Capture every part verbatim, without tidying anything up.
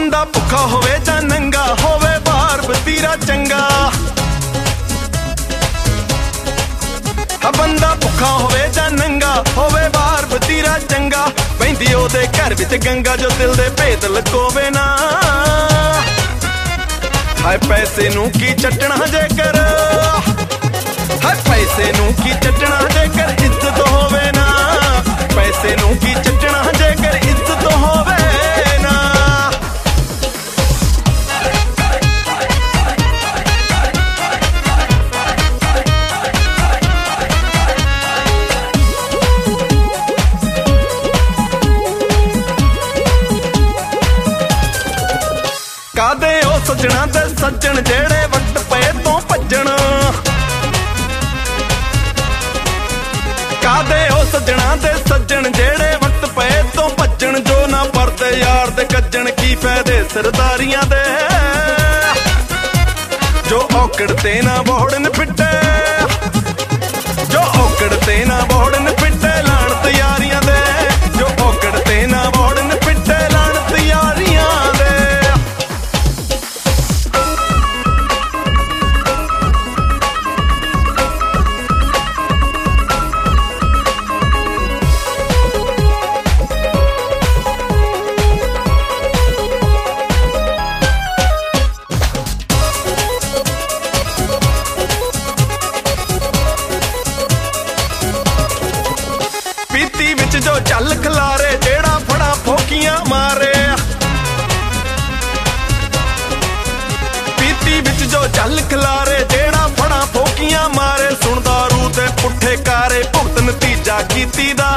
बंदा भुखा होवे जां नंगा होवे बाहर बतीरा चंगा। हा बंदा भुखा होवे जां नंगा होवे बाहर बतीरा चंगा। बहिंदी ओदे घर विच गंगा जो दिल दे भेद लकोवे ना। हाय पैसे नूं की चटना जेकर, हाय पैसे नूं की चटना जेकर इज्जत होवे ना। पैसे नूं की चटना जेकर इज्जत होवे ना। कादे ओ सजना ते सज्जन जेड़े वक्त पे तो भज्जण। कादे ओ सजना ते सज्जन जेड़े वक्त पे तो भज्जण। जो ना परदे यार दे कज्जण की फायदे सरदारियां दे। जो औकड़ ते ना बोड़न फिटे, जो औकड़ ते ना बोड़न फिटे लाण तैयारियां दे। जो औकड़ ते ना बोड़न फिटे लाण तैयारियां दे। पीती विच जो चल खलारे जेड़ा फड़ा फोकियां मारे। पीती विच जो चल खलारे जेड़ा फड़ा फोकियां मारे। सुनदा रू ते पुठे कारे भुगत नतीजा कीती दा।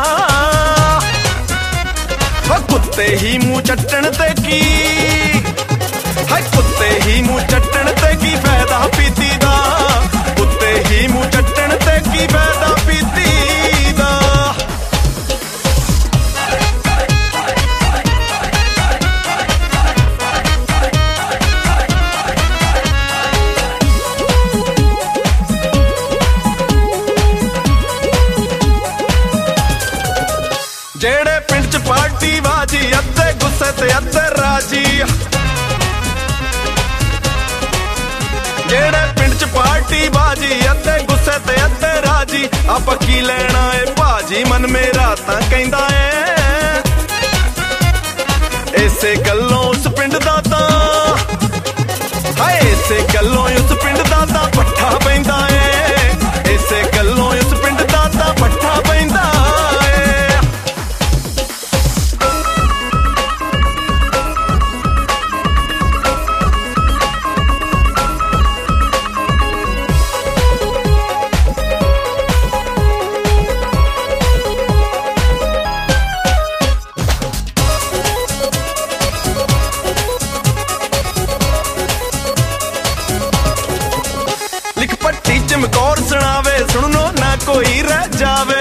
कुत्ते ही मुंह चट्टण ते की, हाय कुत्ते ही मुंह चट्टण ते की फायदा पीती दा। कुत्ते ही मुंह चट्टण ते की फायदा पीती दा। जेड़े पिंड च पार्टी बाजी अद्धे गुस्से ते अद्धे राजी। जेड़े पिंड च पार्टी बाजी अद्धे गुस्से ते अद्धे राजी। आप की लेना है भाजी मन मेरा तां कहंदा है। इसे गल्लों उस पिंड दा तां, हाय इसे गल्लों उस पिंड दा तां पट्ठा पैंदा है। इसे गल्लों उस पिंड दा तां पट्ठा पैंदा है। लिख पट्टी चमकौर सुनावे सुनो ना कोई रह जावे।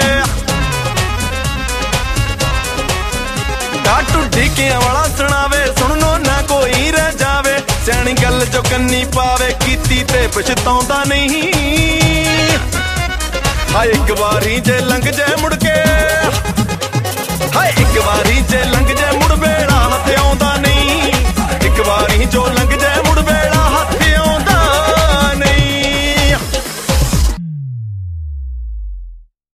डाटू ढीकियां वाला सुनावे सुनो ना कोई रह जावे। सियाणी गल जो कन्नी पावे कीती ते पछताउंदा नहीं। हाय एक बारी जे लंघ जे मुड़ के, हाय एक बारी जे लंघ जे मुड़ बेड़ा हथ आउंदा नहीं। एक बारी जो लंघ